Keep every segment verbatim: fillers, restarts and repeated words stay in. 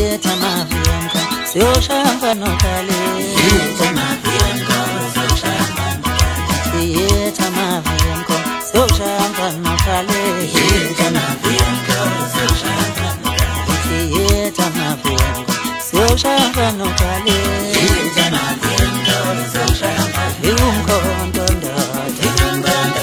Yeta mafianka siyoshamba nokale Yeta mafianka siyoshamba nokale Yeta mafianka siyoshamba nokale Yeta mafianka siyoshamba nokale Yeta mafianka siyoshamba nokale Yeta mafianka siyoshamba Yumkondo ndate Yumkondo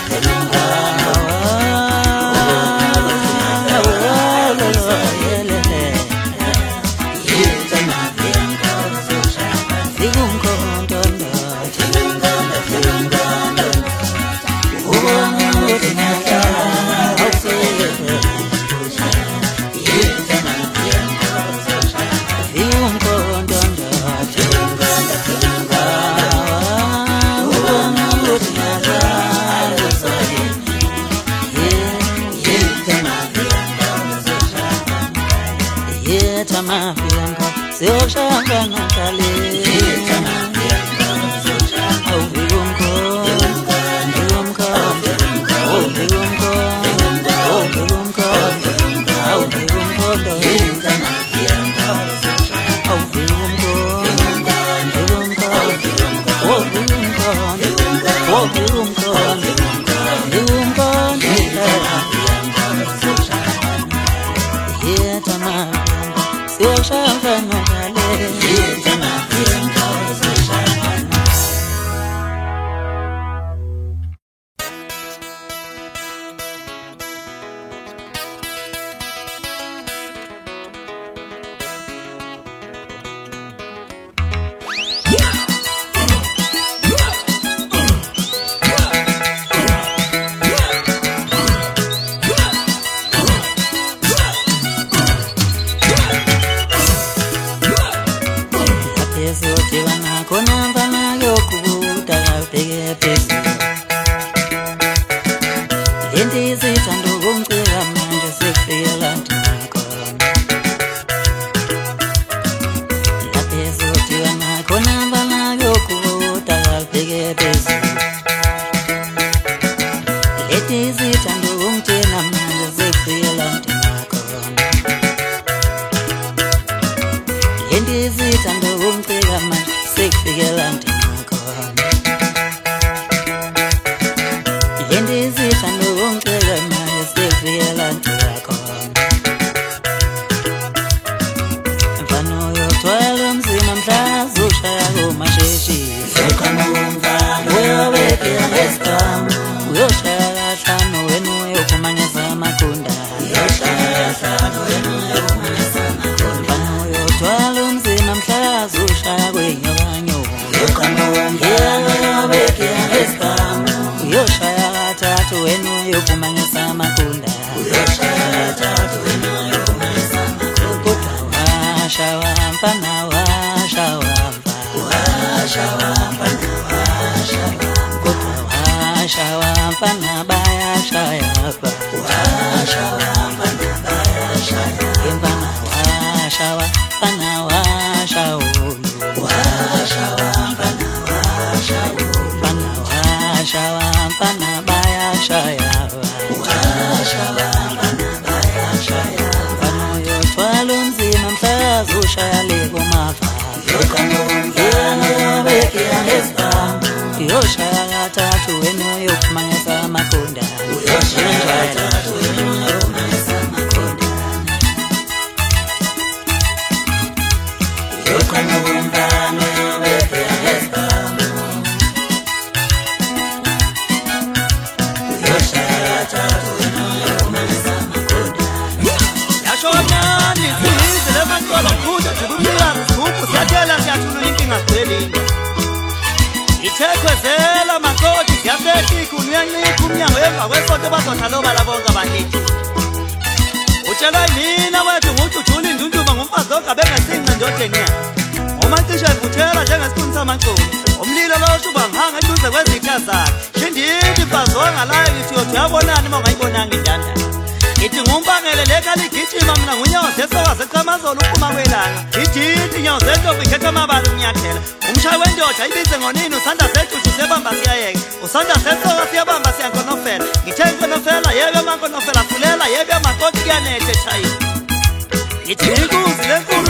Yeta mafianka siyoshamba nokale Yeta mafianka siyoshamba Yumko Yumko Yumko Yumko Yumko Yumko Yeta mafianka siyoshamba Yumko Yumko Yumko Yumko Yumko Yumko Yeta mafianka siyoshamba nokale Yeta mafianka siyoshamba Iti ngumbangele leka ligijima mina ngunyoze sowaze chamazolo uphuma kwelanga Ijiti nyoze ento kwikhetha mabali umnyathela Umshayi wendoda ibize ngonini usanda sethu sebamba siyayeka Usanda sethu siyabamba siyankonofela Ngithe inkonofela yebe mankonofela fulela yebe makoti kuyanethe chayi Iti inkunzi lenkulu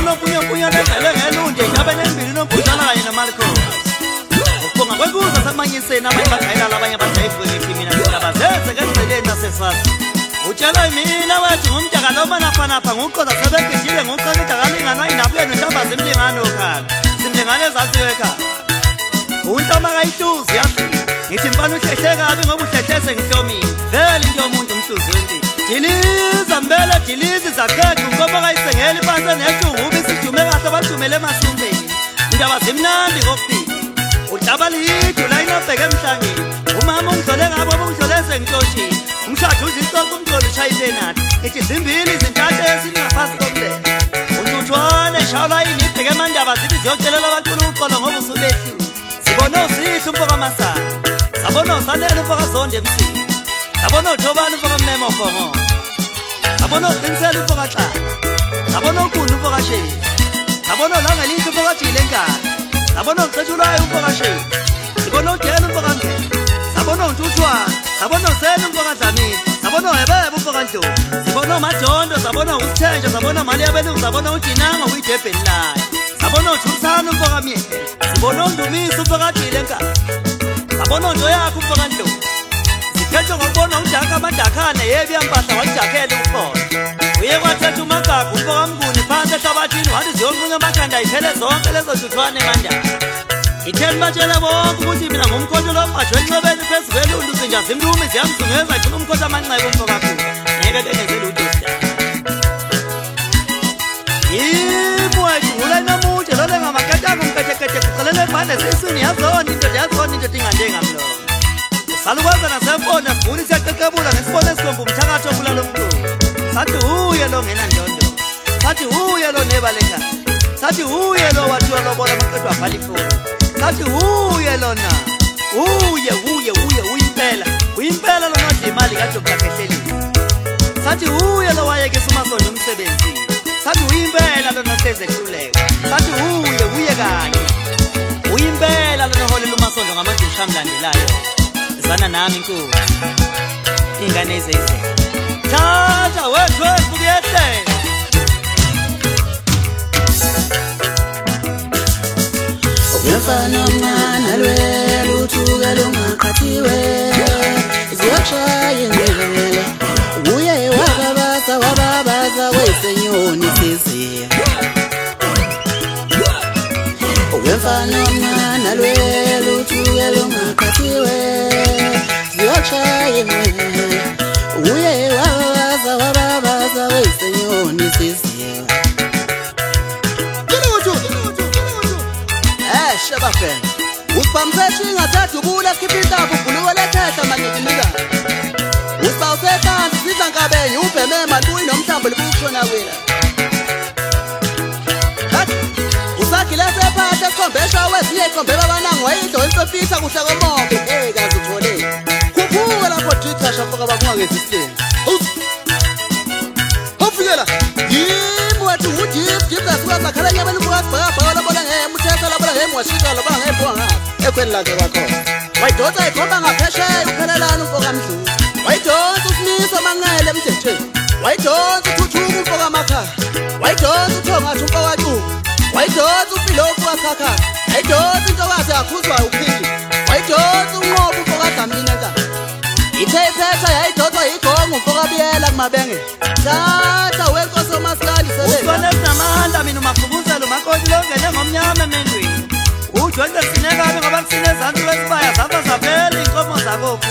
no punya punya ngele ngelunje njabe nembili nomphushana kanye namalco ubonga kwekuza samanyiseni abanye bagayela labanye bajayifu ngithi mina ngiyabazeze kanzeleni nasesasa utshela mina wathi ngumdaka lo manapha nguqoza sebegijile ngoqekeda kalingana inabuye nontamba zimlingano khala simlingane ezaziwe ekhaya untama kayituzi yathi ngithi mfana uhlehle kabi ngoba uhlehlese ngihlomile vele into yomuntu umhluzi wempilo diliza mbele diliza zakhetha ngoba kayisengela iphansi nejubu bisijume kahle abajumele emasumbeni indaba zimnandi kokufika udaba lidu la inobheke emhlangeni umama ungidlole ngabo ungidlolese ngitshotshile umshado uzisonke umdlolo ushayitenati ithi zimbili izintathu esingaphansi komlele untutshwane shawula yini ibheke emandaba zithi ziyocelela abantu uqolo ngoba usubehlile sibone usihle umfoka masana sabona usanele umfoka zonde emsini sabona uthobani umfoka mnemo fongo sabona uqinisele umfoka xa sabona ukhulu umfoka sheyi sabona ulangelihle umfoka jile enkala sabona ucetshulayo umfoka sheyi sibona udela umfoka mngela sabona untutshwane sabona usele umfoka dlamini sabona uhebebe umfoka ndlovu sibona umajondo sabona usithenje sabona mali yabelungu sabona ujinanga uyidebheni layo sabona uthusana umfoka myehla sibona undumisa umfoka jile enkala sabona nto yakho umfoka ndlovu ziphethe ngokubona udaka amadakhane yebi yampahla wajakhela ukhona uye kwathetha umagagu umfoka mnguni phansi ehlabathini wathi ziyonqunya amakhanda iphele zonke lezo ntuthwane emandala itheni batshela bonke ukuthi mina ngumkhonto lomqasho enxebeni phezu kwelundu zinja zimlumi ziyamzungeza ifuna umkhonto amanxeba umfoka khulu ngeke bengenzela udosi imwethu ula inamutshe lole ngamakatanga umketekete kuqalele ebhane sisini yazona into yazona into dingandengamlomo salukwaza nasemfonda sifuni siyaqeqebula ngesibone esikomba umthakatho obulala umqulu sathi uye lo ngena ndondo sathi uye lo nebaleka sathi uye lo wathiwa lobola amaqedwa abhala ifoni sathi uye lona uye uye uye uyimpela uyimpela lona odla imali kaDoctor Kehlelisi sathi uye lo wayekisa umasondo umsebenzini sathi uyimpela lona hleze ehluleka sathi uye uye kanye uyimpela lona holela umasondo ngamadusha amlandelayo zana nami inkulu ingane ezeze tata wethu wethu Mfana mncane lwela uthukela ungaqhathiwe ziyoshaya ingwele uye wababaza wababaza wesenyoni siziya Mfana mncane lwela uthukela ungaqhathiwe ziyoshaya ingwele uye wababaza wababaza wesenyoni siziya Shebafeni Usipamseshi ngathathu ukula skipita kubhuluwe lethetha manyekinika Usipawusekansi siza nkabenye ubheme mantuyi nomhlambo libukushona wila Hathi Usagilese ephathe esikhombesha weziye ikombela abanangu wayidlo insofitha kuhle komobe Hey kazi uthole Khuphuka lapho Twitter shafoka bakungangezisini Hofikela Yimi wethu udip dip zasuka zakhala nyabeni bukasibhakabhaka labola ngemu Thetha labola ngemu washika labola ngemu ngapha Ekhweni lakhe kwakhona Wayidonsa ikhomba ngaphesheya uphelelana umfoka mdlulu Wayidonsa usimisa mangele emthethweni Wayidonsa uthuthuka umfoka makhaya Wayidonsa uthongathi umfoka cuku Wayidonsa ufilofu wakhakha Wayidonsa intokazi yakhuzwa uphili Wayidonsa unqobo umfoka dlamini enkala Ithe iphetha yayidonswa yigongo umfoka biyela kumabenge Tata wenkosi omasikali sebenza Usibone sinamandla mina umafubuzelo makoti longene ngomnyama emendweni Ujwende sinekabe ngoba kusine ezantsi kwesibaya zafa zaphela inkomo zakophu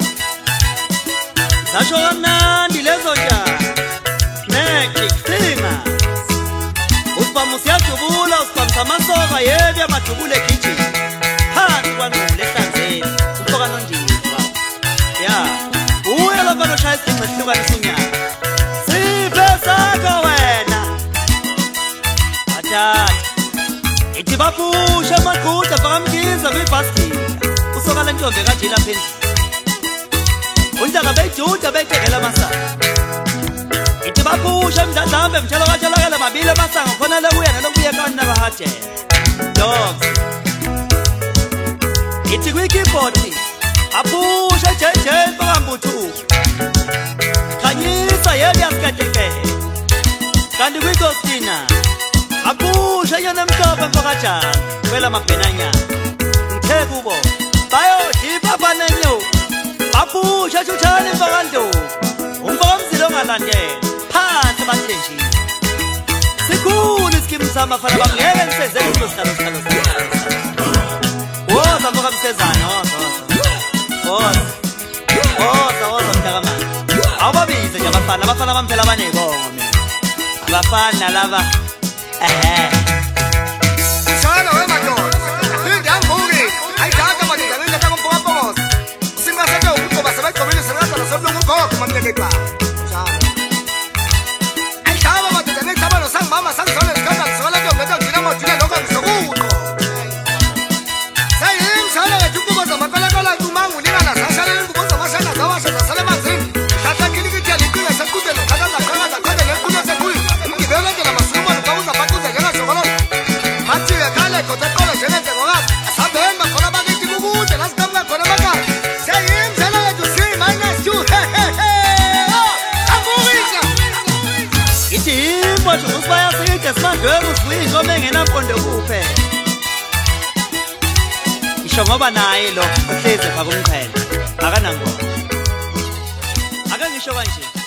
Zasho kamnandi lezo njani Magic singers Usibama usiyajubula usibamisa amasoka yebi amajubule kitchen Phansi kwanqule ehlanzeni umfoka nondizwa Ya uye lo mfana oshaya isinqe sihlukanisa unyaka Siphe sakho wena Athatha Ithi bapusha amaqhuda bakamkiza kwibhasikili usokala ntombi kanje lapha endlini Untaka bejuda beqekela amasanga Ithi bapusha emdladlambe mtshalo katholakala mabili amasanga khona lokuya nalokuya kani nabahajela Dogs Ithi kwi-keyboard apusha J J bakambuthu Khanyisa yeli yasikadekela Kanti kwi-Gostina kwakajana kwela mabhenanyana ngithe kubo bayodipha banenyo baphusha shuthane mfakando umfokamzilo ongalandela phansi bathenjini sikhulu isikimi samafana bangeke ngisezele kulo sihlalo sihlalo woza mfokamsezana woza woza woza woza mntakamani awubabize nje abafana abafana bamphela abanebongo mina abafana laba ehe Sana we madoda Lindi anguki Ayidaka madida Lindi ataka mpoka pokos Singa sete ukuko basa Bayikomile sirata na soblo ngukoko Mamleke kwa Sana Ayidaka madida Lindi taba no sang mama sang sole Skanda sola kyo Gata jina mo jina loka Misokuto Sayim sana ya juku bosa Makala kala kumangu Nina na sasana Lingu bosa Masana zawasha Zasale mazini Tata kini kitia Likuna sekute Kata na kala na kata Lekuna sekuli Mki bele kena masuruma Nukauza pakuza Jena shokoloni Mati ya kale kote kole Jenete gogas Asabemba Kola bagiti kukuute Naskamba kone baka Sayim sana ya jusi Minus two He he he Oh Amurisha Itimbo usibaya sike simandweke usibuyisho bengena mqondo kuphela isho ngoba naye lo uhleze pha kumqhele akanangoma ake ngisho kanje